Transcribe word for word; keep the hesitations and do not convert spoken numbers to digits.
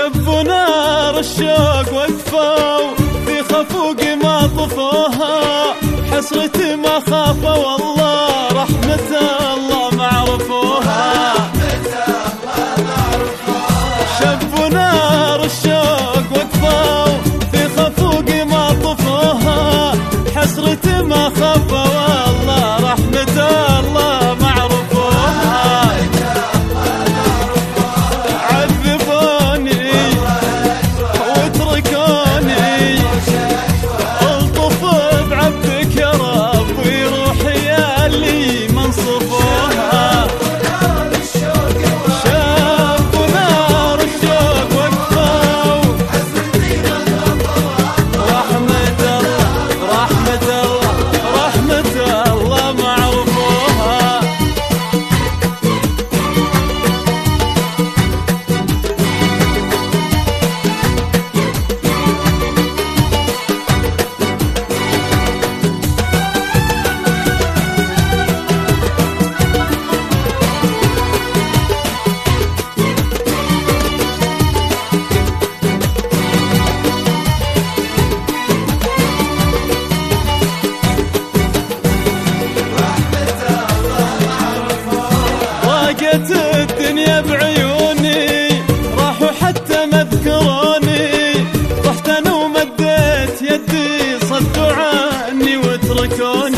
شبوا نار الشوق وقفوا في خفوق ما طفوها، حسرتي ما خافوا والله رحمة الله ما عرفوها. شبوا نار الشوق وقفوا في خفوق ما طفوها، حسرتي ما خافوا والله رحمة الله ما عرفوها. عذبوني واتركوني الطف بعبدك يا ربي، روحي اللي منصفوها. شافوا نار الشوق وقفوا، رحمة الله رحمة الله رحمة الله ما عرفوها. ضاقت الدنيا بعيوني، راحوا حتى ما ذكروني، رحت انا ومديت يدي صدوا عني واتركوني.